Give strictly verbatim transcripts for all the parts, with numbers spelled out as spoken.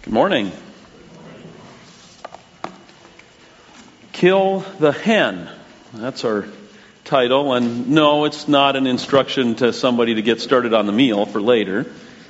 Good morning. Kill the hen. That's our title. And no, it's not an instruction to somebody to get started on the meal for later.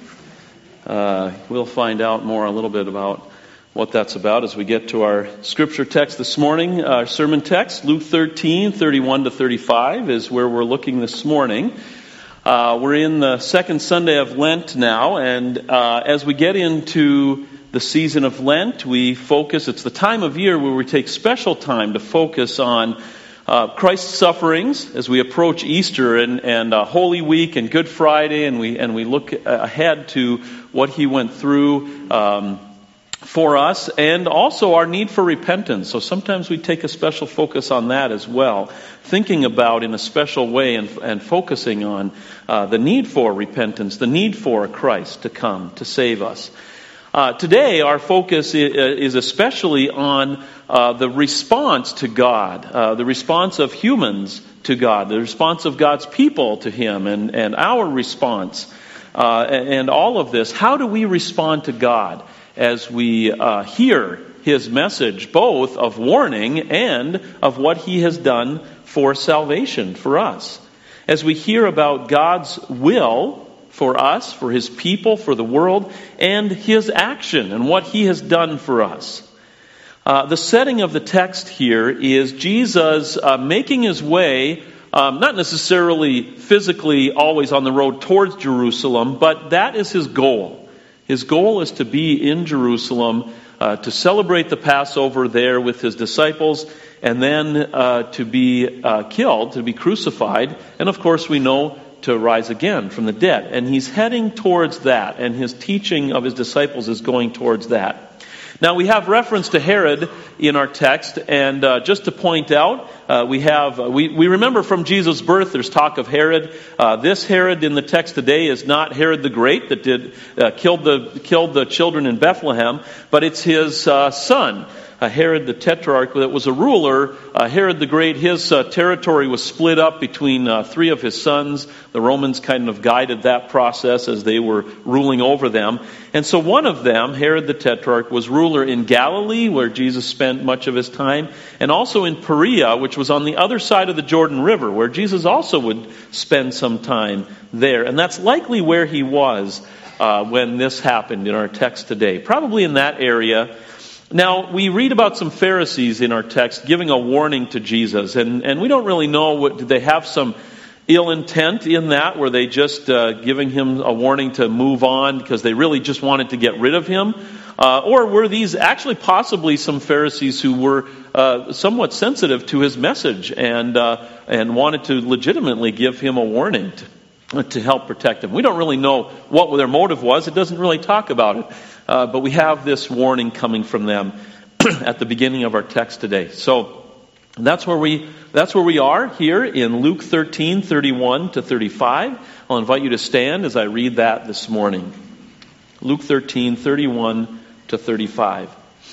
Uh, we'll find out more a little bit about what that's about as we get to our scripture text this morning. Our sermon text, Luke thirteen, thirty-one to thirty-five, is where we're looking this morning. Uh, we're in the second Sunday of Lent now, and uh, as we get into the season of Lent, we focus, it's the time of year where we take special time to focus on uh, Christ's sufferings as we approach Easter and, and uh, Holy Week and Good Friday, and we and we look ahead to what He went through um, for us, and also our need for repentance. So sometimes we take a special focus on that as well, thinking about in a special way and, and focusing on uh, the need for repentance, the need for Christ to come to save us. Uh, today, our focus is especially on uh, the response to God, uh, the response of humans to God, the response of God's people to Him, and, and our response, uh, and all of this. How do we respond to God as we uh, hear His message, both of warning and of what He has done for salvation for us? As we hear about God's will for us, for His people, for the world, and His action and what He has done for us. Uh, the setting of the text here is Jesus uh, making His way, um, not necessarily physically always on the road towards Jerusalem, but that is His goal. His goal is to be in Jerusalem, uh, to celebrate the Passover there with His disciples, and then uh, to be uh, killed, to be crucified, and of course we know to rise again from the dead. And He's heading towards that, and His teaching of His disciples is going towards that. Now we have reference to Herod in our text, and uh, just to point out, uh, we have uh, we, we remember from Jesus' birth there's talk of Herod. Uh, this Herod in the text today is not Herod the Great that did uh, killed the killed the children in Bethlehem, but it's his uh, son. Uh, Herod the Tetrarch, that was a ruler. Uh, Herod the Great, his uh, territory was split up between uh, three of his sons. The Romans kind of guided that process as they were ruling over them. And so one of them, Herod the Tetrarch, was ruler in Galilee, where Jesus spent much of His time, and also in Perea, which was on the other side of the Jordan River, where Jesus also would spend some time there. And that's likely where he was uh, when this happened in our text today. Probably in that area. Now, we read about some Pharisees in our text giving a warning to Jesus, and, and we don't really know, what, did they have some ill intent in that? Were they just uh, giving Him a warning to move on because they really just wanted to get rid of Him? Uh, or were these actually possibly some Pharisees who were uh, somewhat sensitive to His message and uh, and wanted to legitimately give Him a warning to, to help protect Him? We don't really know what their motive was. It doesn't really talk about it. Uh, but we have this warning coming from them at the beginning of our text today. So that's where we that's where we are here in Luke thirteen, thirty-one to thirty-five. I'll invite you to stand as I read that this morning. Luke thirteen, thirty-one to thirty-five.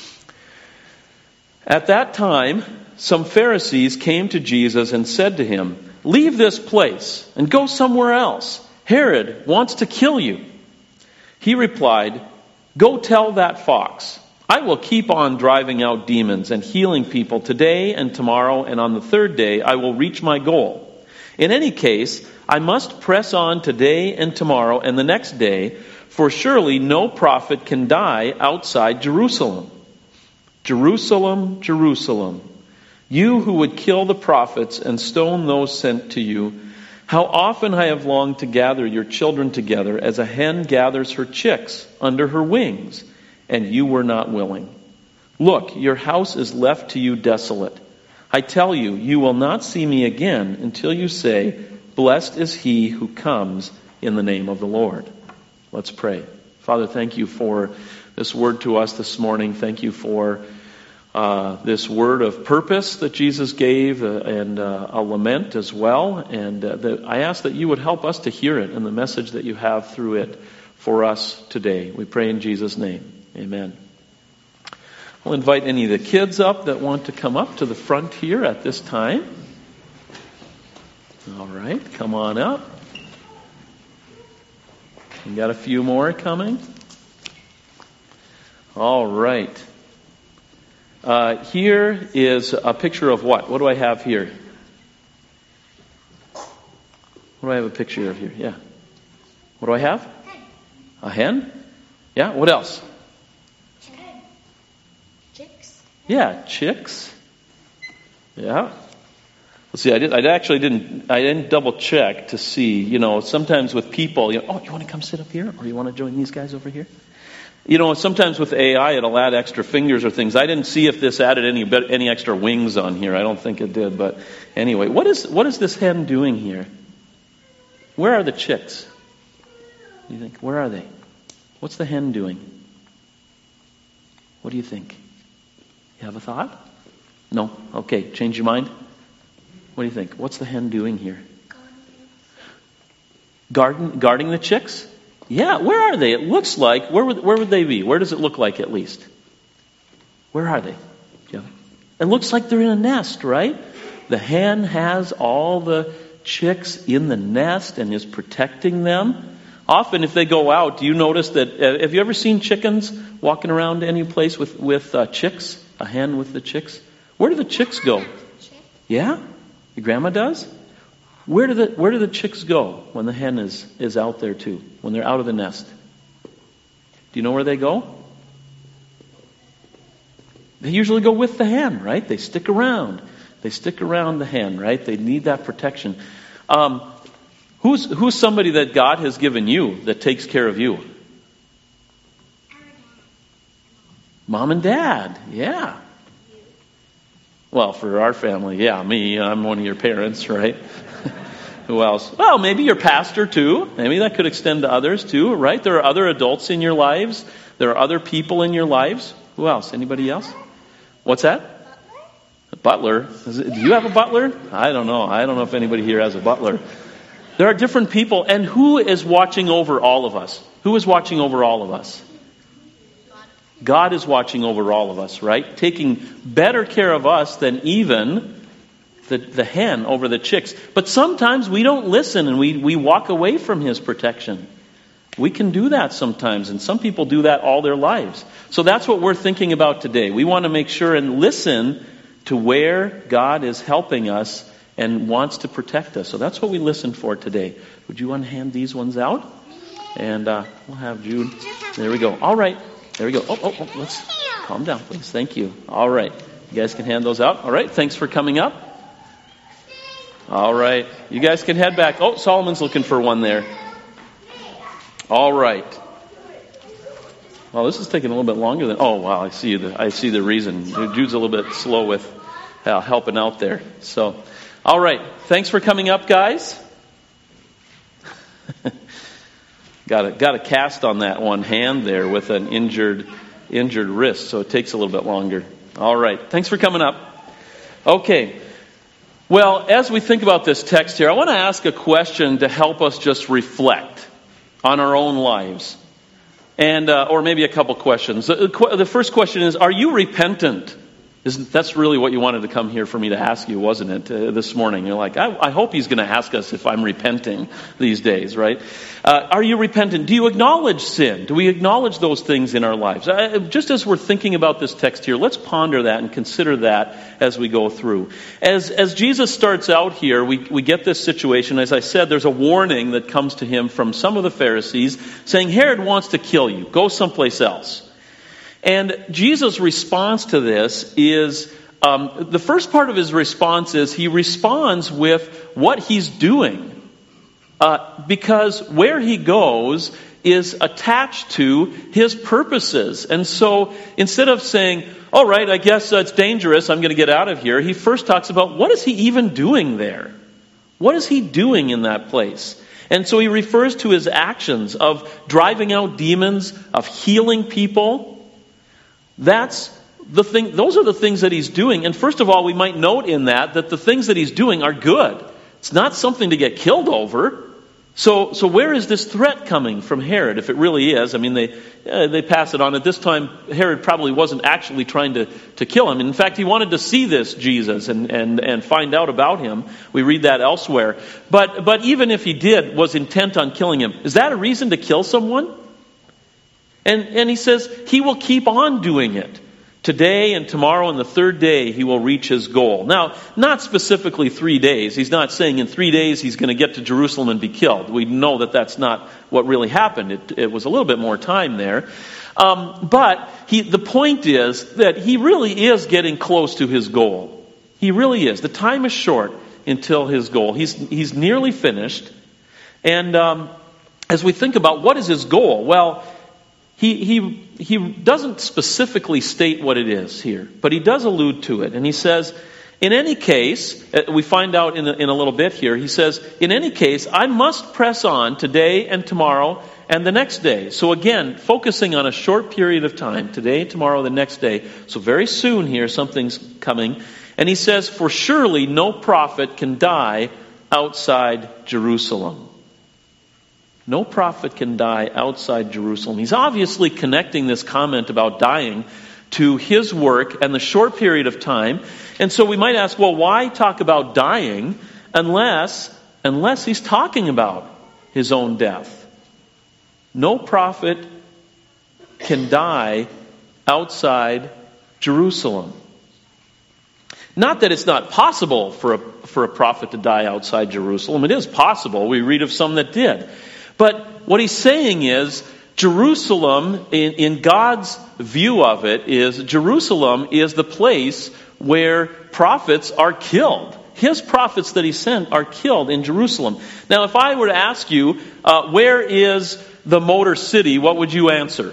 At that time, some Pharisees came to Jesus and said to Him, "Leave this place and go somewhere else. Herod wants to kill you." He replied, "Go tell that fox, I will keep on driving out demons and healing people today and tomorrow, and on the third day I will reach my goal. In any case, I must press on today and tomorrow and the next day, for surely no prophet can die outside Jerusalem. Jerusalem, Jerusalem, you who would kill the prophets and stone those sent to you, how often I have longed to gather your children together as a hen gathers her chicks under her wings, and you were not willing. Look, your house is left to you desolate. I tell you, you will not see me again until you say, 'Blessed is he who comes in the name of the Lord.'" Let's pray. Father, thank you for this word to us this morning. Thank you for Uh, this word of purpose that Jesus gave, uh, and uh, a lament as well. And uh, that I ask that you would help us to hear it and the message that you have through it for us today. We pray in Jesus' name. Amen. I'll invite any of the kids up that want to come up to the front here at this time. All right, come on up. We got a few more coming. All right. Uh, here is a picture of what? What do I have here? What do I have a picture of here? Yeah. What do I have? A hen? Yeah. What else? Chicken. Chicks. Yeah, chicks. Yeah. Let's see. I did. I actually didn't. I didn't double check to see. You know, sometimes with people, you know, oh, you want to come sit up here, or you want to join these guys over here? You know, sometimes with A I, it'll add extra fingers or things. I didn't see if this added any bit, any extra wings on here. I don't think it did. But anyway, what is what is this hen doing here? Where are the chicks? You think, where are they? What's the hen doing? What do you think? You have a thought? No? Okay, change your mind? What do you think? What's the hen doing here? Garden, guarding the chicks? Yeah, where are they? It looks like, where would, where would they be? Where does it look like at least? Where are they? Yeah. It looks like they're in a nest, right? The hen has all the chicks in the nest and is protecting them. Often if they go out, do you notice that, uh, have you ever seen chickens walking around any place with, with uh, chicks? A hen with the chicks? Where do the chicks go? Yeah? Your grandma does? Where do the where do the chicks go when the hen is, is out there too? When they're out of the nest? Do you know where they go? They usually go with the hen, right? They stick around. They stick around the hen, right? They need that protection. Um, who's who's somebody that God has given you that takes care of you? Mom and Dad, yeah. Well, for our family, yeah, me, I'm one of your parents, right? Who else? Well, maybe your pastor too. Maybe that could extend to others too, right? There are other adults in your lives. There are other people in your lives. Who else? Anybody else? What's that? A butler. Is it, do you have a butler? I don't know. I don't know if anybody here has a butler. There are different people. And who is watching over all of us? Who is watching over all of us? God is watching over all of us, right? Taking better care of us than even the, the hen over the chicks. But sometimes we don't listen and we, we walk away from His protection. We can do that sometimes, and some people do that all their lives. So that's what we're thinking about today. We want to make sure and listen to where God is helping us and wants to protect us. So that's what we listen for today. Would you unhand these ones out? And uh, we'll have Jude. There we go. All right. There we go. Oh, oh, oh, let's calm down, please. Thank you. All right. You guys can hand those out. All right. Thanks for coming up. All right. You guys can head back. Oh, Solomon's looking for one there. All right. Well, this is taking a little bit longer than... Oh, wow. I see the, I see the reason. Jude's a little bit slow with uh, helping out there. So, all right. Thanks for coming up, guys. got a, got a cast on that one hand there with an injured, injured wrist, so it takes a little bit longer. All right. Thanks for coming up. Okay. Well, as we think about this text here, I want to ask a question to help us just reflect on our own lives. And, uh, or maybe a couple questions. The, the first question is, are you repentant? Isn't, that's really what you wanted to come here for me to ask you, wasn't it, uh, this morning? You're like, I, I hope he's going to ask us if I'm repenting these days, right? Uh, are you repentant? Do you acknowledge sin? Do we acknowledge those things in our lives? Uh, just as we're thinking about this text here, let's ponder that and consider that as we go through. As as Jesus starts out here, we, we get this situation. As I said, there's a warning that comes to him from some of the Pharisees saying, Herod wants to kill you. Go someplace else. And Jesus' response to this is, um, the first part of his response is he responds with what he's doing. Uh, because where he goes is attached to his purposes. And so instead of saying, all right, I guess it's dangerous, I'm going to get out of here, he first talks about what is he even doing there? What is he doing in that place? And so he refers to his actions of driving out demons, of healing people. That's the thing. Those are the things that he's doing. And first of all, we might note in that that the things that he's doing are good. It's not something to get killed over. So, so where is this threat coming from Herod, if it really is? I mean, they uh, they pass it on. At this time, Herod probably wasn't actually trying to, to kill him. In fact, he wanted to see this Jesus and, and, and find out about him. We read that elsewhere. But but even if he did, was intent on killing him, is that a reason to kill someone? And, and he says he will keep on doing it. Today and tomorrow and the third day he will reach his goal. Now, not specifically three days. He's not saying in three days he's going to get to Jerusalem and be killed. We know that that's not what really happened. It, it was a little bit more time there. Um, but he, the point is that he really is getting close to his goal. He really is. The time is short until his goal. He's, he's nearly finished. And um, as we think about what is his goal, well, He, he, he doesn't specifically state what it is here, but he does allude to it. And he says, in any case, we find out in a, in a little bit here, he says, in any case, I must press on today and tomorrow and the next day. So again, focusing on a short period of time, today, tomorrow, the next day. So very soon here, something's coming. And he says, for surely no prophet can die outside Jerusalem. No prophet can die outside Jerusalem. He's obviously connecting this comment about dying to his work and the short period of time. And so we might ask, well, why talk about dying unless, unless he's talking about his own death? No prophet can die outside Jerusalem. Not that it's not possible for a, for a prophet to die outside Jerusalem. It is possible. We read of some that did. But what he's saying is, Jerusalem, in, in God's view of it, is Jerusalem is the place where prophets are killed. His prophets that he sent are killed in Jerusalem. Now, if I were to ask you, uh, where is the Motor City, what would you answer?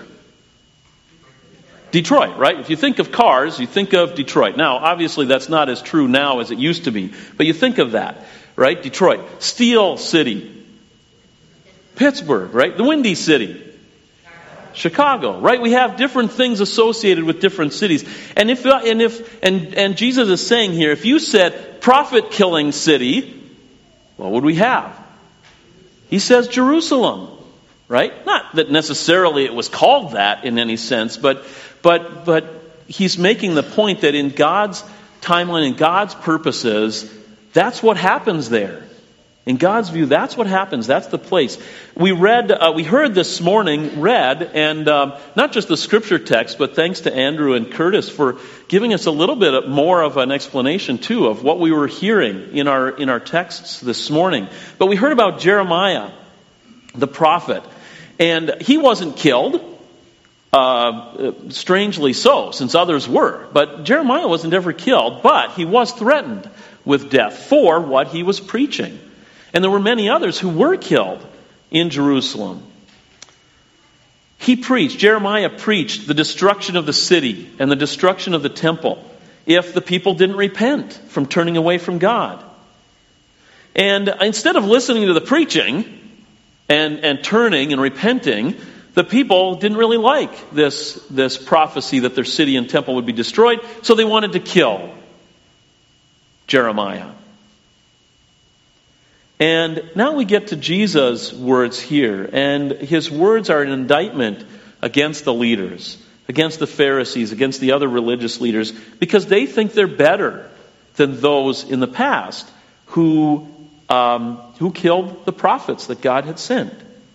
Detroit, right? If you think of cars, you think of Detroit. Now, obviously that's not as true now as it used to be, but you think of that, right? Detroit. Steel City. Pittsburgh, right? The Windy City. Chicago, right? We have different things associated with different cities. And if and if and and Jesus is saying here, if you said prophet killing city, what would we have? He says Jerusalem, right? Not that necessarily it was called that in any sense, but but but he's making the point that in God's timeline, in God's purposes, that's what happens there. In God's view, that's what happens. That's the place. We read, uh, we heard this morning read, and um, not just the scripture text, but thanks to Andrew and Curtis for giving us a little bit more of an explanation too of what we were hearing in our in our texts this morning. But we heard about Jeremiah, the prophet, and he wasn't killed. Uh, strangely so, since others were. But Jeremiah wasn't ever killed, but he was threatened with death for what he was preaching. And there were many others who were killed in Jerusalem. He preached, Jeremiah preached the destruction of the city and the destruction of the temple if the people didn't repent from turning away from God. And instead of listening to the preaching and, and turning and repenting, the people didn't really like this, this prophecy that their city and temple would be destroyed, so they wanted to kill Jeremiah. And now we get to Jesus' words here, and his words are an indictment against the leaders, against the Pharisees, against the other religious leaders, because they think they're better than those in the past who um, who killed the prophets that God had sent.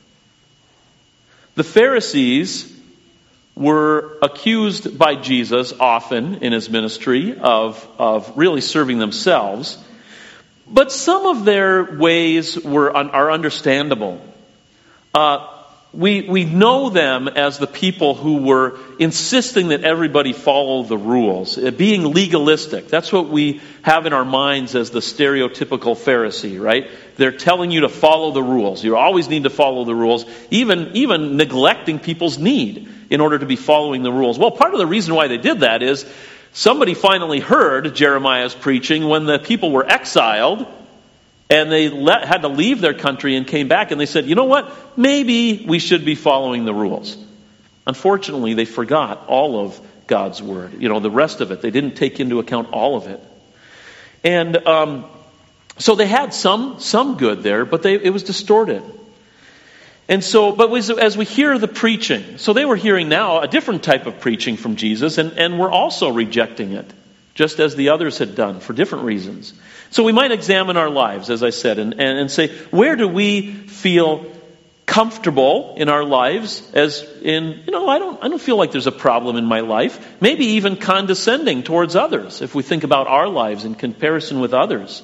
The Pharisees were accused by Jesus often in his ministry of, of really serving themselves. But some of their ways were are understandable. Uh, we we know them as the people who were insisting that everybody follow the rules, being legalistic. That's what we have in our minds as the stereotypical Pharisee, right? They're telling you to follow the rules. You always need to follow the rules, even even neglecting people's need in order to be following the rules. Well, part of the reason why they did that is somebody finally heard Jeremiah's preaching when the people were exiled and they let, had to leave their country and came back, and they said, you know what, maybe we should be following the rules. Unfortunately, they forgot all of God's word, you know, the rest of it. They didn't take into account all of it. And um, so they had some some good there, but they, it was distorted. And so, but as we hear the preaching, so they were hearing now a different type of preaching from Jesus, and, and were also rejecting it, just as the others had done for different reasons. So we might examine our lives, as I said, and, and, and say, where do we feel comfortable in our lives, as in, you know, I don't I don't feel like there's a problem in my life. Maybe even condescending towards others, if we think about our lives in comparison with others.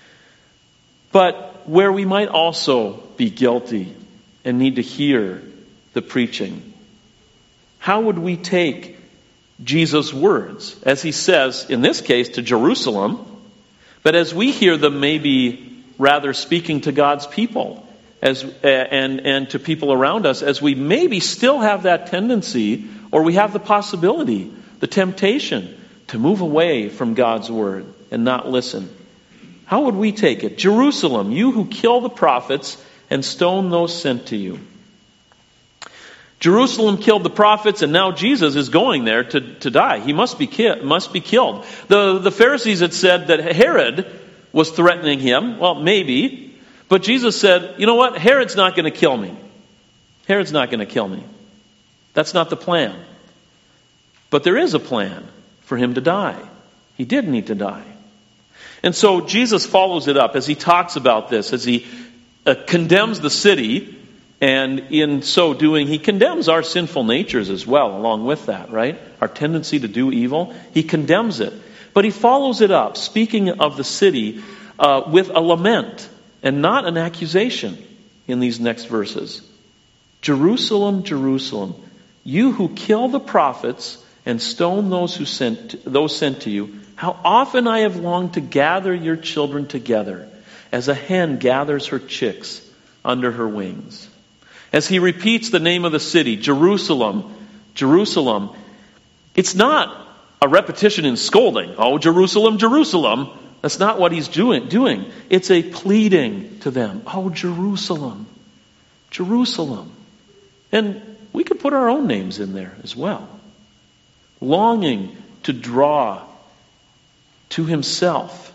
But where we might also be guilty and need to hear the preaching. How would we take Jesus' words, as he says, in this case, to Jerusalem, but as we hear them maybe rather speaking to God's people as and, and to people around us, as we maybe still have that tendency, or we have the possibility, the temptation, to move away from God's word and not listen. How would we take it? Jerusalem, you who kill the prophets and stone those sent to you. Jerusalem killed the prophets, and now Jesus is going there to, to die. He must be ki- must be killed. The, the Pharisees had said that Herod was threatening him. Well, maybe. But Jesus said, you know what? Herod's not going to kill me. Herod's not going to kill me. That's not the plan. But there is a plan for him to die. He did need to die. And so Jesus follows it up as he talks about this, as he uh, condemns the city. And in so doing, he condemns our sinful natures as well, along with that, right? Our tendency to do evil. He condemns it. But he follows it up, speaking of the city, uh, with a lament and not an accusation in these next verses. Jerusalem, Jerusalem, you who kill the prophets and stone those who sent those sent to you, how often I have longed to gather your children together, as a hen gathers her chicks under her wings. As he repeats the name of the city, Jerusalem, Jerusalem, it's not a repetition in scolding. Oh, Jerusalem, Jerusalem. That's not what he's doing. doing. It's a pleading to them. Oh, Jerusalem, Jerusalem. And we could put our own names in there as well. Longing to draw to himself.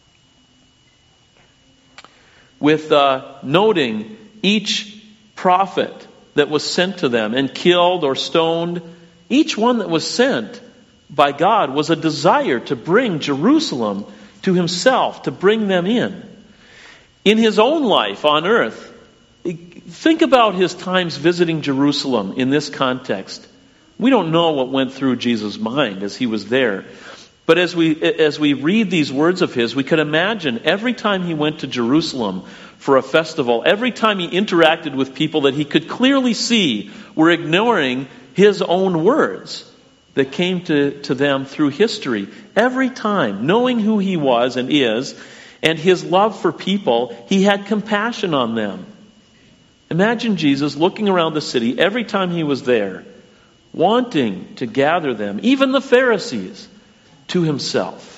With uh, noting each prophet that was sent to them and killed or stoned, each one that was sent by God was a desire to bring Jerusalem to himself, to bring them in. In his own life on earth, think about his times visiting Jerusalem in this context. We don't know what went through Jesus' mind as he was there. But as we as we read these words of his, we could imagine every time he went to Jerusalem for a festival, every time he interacted with people that he could clearly see were ignoring his own words that came to, to them through history. Every time, knowing who he was and is, and his love for people, he had compassion on them. Imagine Jesus looking around the city every time he was there, wanting to gather them, even the Pharisees, to himself,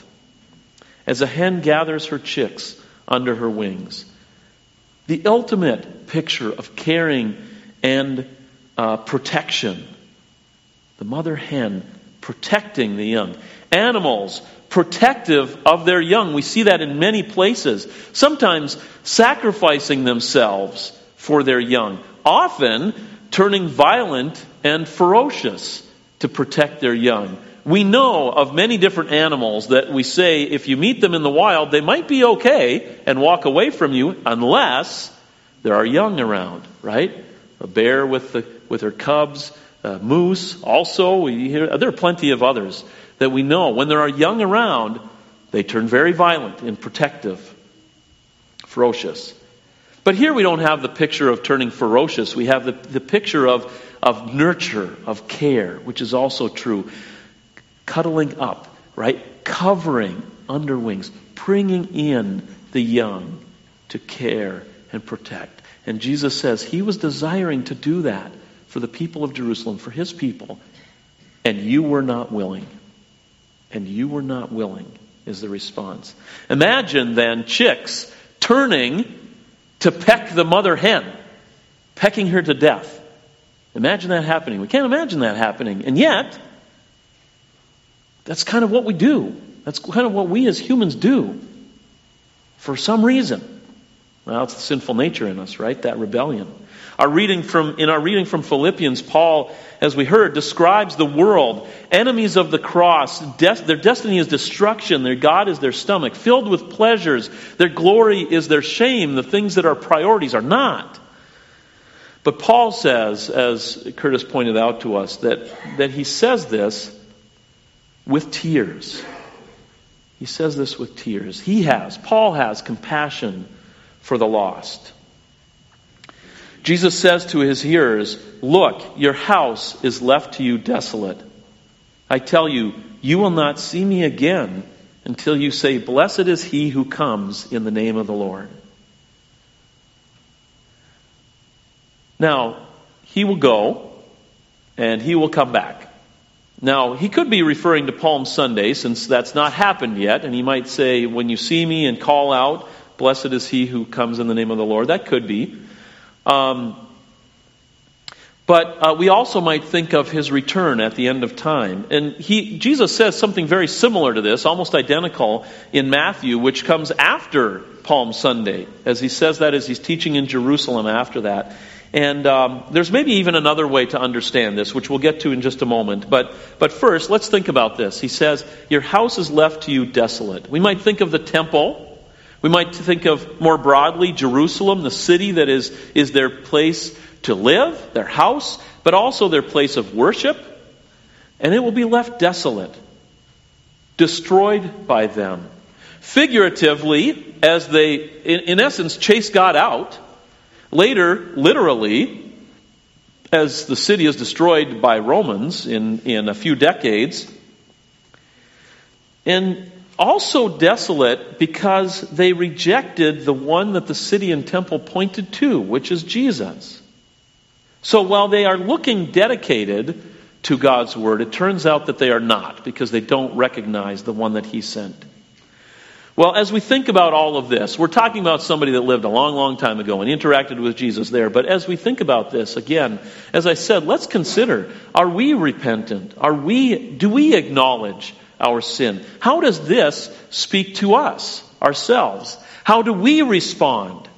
as a hen gathers her chicks under her wings. The ultimate picture of caring and uh, protection. The mother hen protecting the young. Animals protective of their young. We see that in many places. Sometimes sacrificing themselves for their young. Often turning violent and ferocious to protect their young. We know of many different animals that we say if you meet them in the wild, they might be okay and walk away from you unless there are young around, right? A bear with the with her cubs, a moose. Also, we hear there are plenty of others that we know when there are young around, they turn very violent and protective, ferocious. But here we don't have the picture of turning ferocious. We have the, the picture of, of nurture, of care, which is also true. Cuddling up, right? Covering under wings, bringing in the young to care and protect. And Jesus says he was desiring to do that for the people of Jerusalem, for his people. And you were not willing. And you were not willing is the response. Imagine then chicks turning to peck the mother hen, pecking her to death. Imagine that happening. We can't imagine that happening. And yet, that's kind of what we do. That's kind of what we as humans do. For some reason. Well, it's the sinful nature in us, right? That rebellion. Our reading from, in our reading from Philippians, Paul, as we heard, describes the world, enemies of the cross. Des- their destiny is destruction. Their God is their stomach, filled with pleasures. Their glory is their shame. The things that are priorities are not. But Paul says, as Curtis pointed out to us, that, that he says this with tears. He says this with tears. He has, Paul has compassion for the lost. Jesus says to his hearers, "Look, your house is left to you desolate. I tell you, you will not see me again until you say, 'Blessed is he who comes in the name of the Lord.'" Now, he will go, and he will come back. Now, he could be referring to Palm Sunday, since that's not happened yet, and he might say, "When you see me," and call out, "Blessed is he who comes in the name of the Lord." That could be. Um, but uh, we also might think of his return at the end of time. And he, Jesus says something very similar to this, almost identical, in Matthew, which comes after Palm Sunday, as he says that as he's teaching in Jerusalem after that. And um, there's maybe even another way to understand this, which we'll get to in just a moment. But but first, let's think about this. He says, "Your house is left to you desolate." We might think of the temple. We might think of, more broadly, Jerusalem, the city that is, is their place to live, their house, but also their place of worship. And it will be left desolate, destroyed by them. Figuratively, as they, in, in essence, chase God out. Later, literally, as the city is destroyed by Romans in, in a few decades. And also desolate because they rejected the one that the city and temple pointed to, which is Jesus. So while they are looking dedicated to God's word, it turns out that they are not, because they don't recognize the one that he sent. Well, as we think about all of this, we're talking about somebody that lived a long, long time ago and interacted with Jesus there. But as we think about this, again, as I said, let's consider, are we repentant? Are we, do we acknowledge our sin? How does this speak to us, ourselves? How do we respond?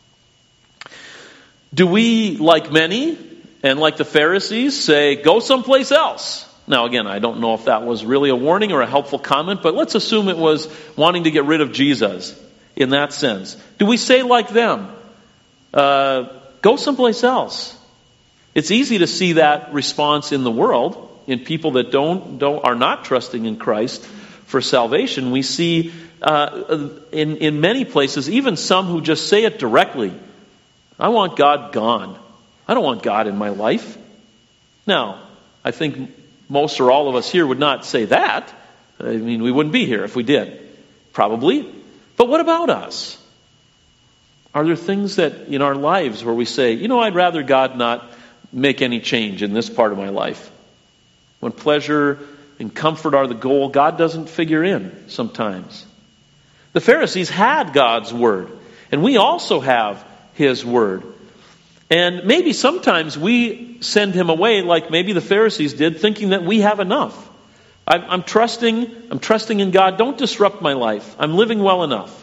Do we, like many, and like the Pharisees, say, "Go someplace else"? Now again, I don't know if that was really a warning or a helpful comment, but let's assume it was wanting to get rid of Jesus in that sense. Do we say like them, uh, "Go someplace else"? It's easy to see that response in the world. In people that don't, don't are not trusting in Christ for salvation. We see uh, in, in many places, even some who just say it directly, "I want God gone. I don't want God in my life." Now, I think most or all of us here would not say that. I mean, we wouldn't be here if we did. Probably. But what about us? Are there things that in our lives where we say, "You know, I'd rather God not make any change in this part of my life"? When pleasure and comfort are the goal, God doesn't figure in sometimes. The Pharisees had God's word, and we also have his word. And maybe sometimes we send him away like maybe the Pharisees did, thinking that we have enough. I'm, I'm trusting, I'm trusting in God. Don't disrupt my life. I'm living well enough.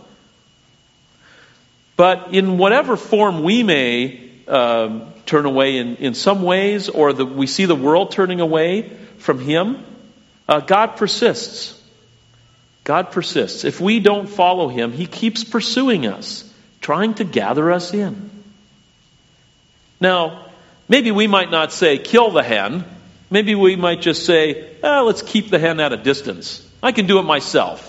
But in whatever form we may um, turn away in, in some ways, or the, we see the world turning away from him, uh, God persists. God persists. If we don't follow him, he keeps pursuing us, trying to gather us in. Now, maybe we might not say, "Kill the hen." Maybe we might just say, eh, let's keep the hen at a distance. I can do it myself.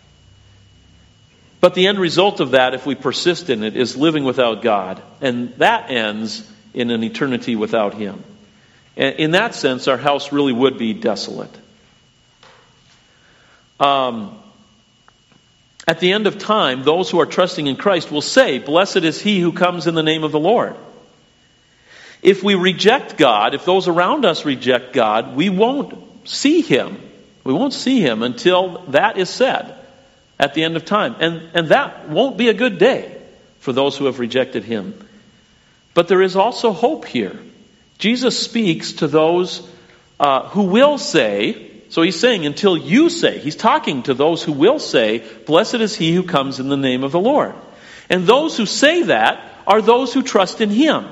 But the end result of that, if we persist in it, is living without God. And that ends in an eternity without him. And in that sense, our house really would be desolate. Um, at the end of time, those who are trusting in Christ will say, "Blessed is he who comes in the name of the Lord." If we reject God, if those around us reject God, we won't see him. We won't see him until that is said at the end of time. And, and that won't be a good day for those who have rejected him. But there is also hope here. Jesus speaks to those uh, who will say, so he's saying until you say, he's talking to those who will say, "Blessed is he who comes in the name of the Lord." And those who say that are those who trust in him.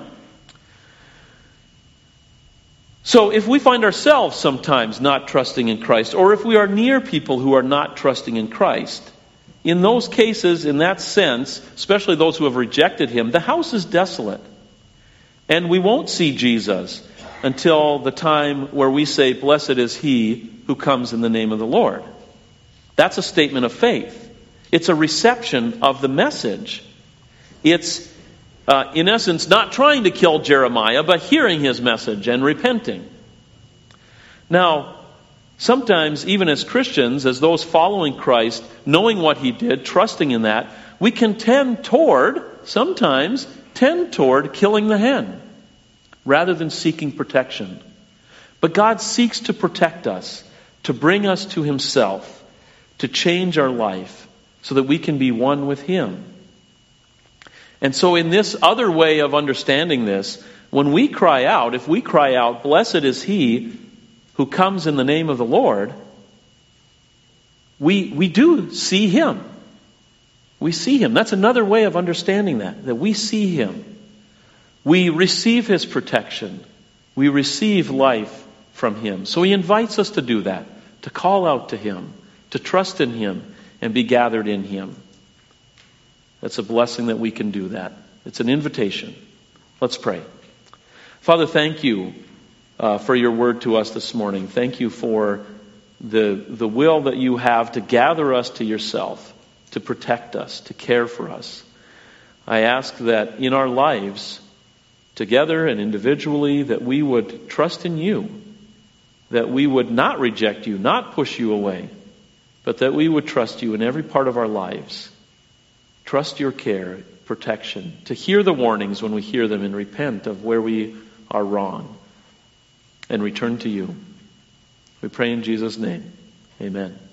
So if we find ourselves sometimes not trusting in Christ, or if we are near people who are not trusting in Christ, in those cases, in that sense, especially those who have rejected him, the house is desolate. And we won't see Jesus until the time where we say, "Blessed is he who comes in the name of the Lord." That's a statement of faith. It's a reception of the message. It's, uh, in essence, not trying to kill Jeremiah, but hearing his message and repenting. Now, sometimes, even as Christians, as those following Christ, knowing what he did, trusting in that, we can tend toward, sometimes, tend toward killing the hen, rather than seeking protection. But God seeks to protect us, to bring us to himself, to change our life, so that we can be one with him. And so in this other way of understanding this, when we cry out, if we cry out, "Blessed is he who comes in the name of the Lord," we, we do see him. We see him. That's another way of understanding that, that we see him. We receive his protection. We receive life from him. So he invites us to do that, to call out to him, to trust in him, and be gathered in him. That's a blessing that we can do that. It's an invitation. Let's pray. Father, thank you uh, for your word to us this morning. Thank you for the, the will that you have to gather us to yourself, to protect us, to care for us. I ask that in our lives, together and individually, that we would trust in you, that we would not reject you, not push you away, but that we would trust you in every part of our lives. Trust your care, protection, to hear the warnings when we hear them and repent of where we are wrong and return to you. We pray in Jesus' name. Amen.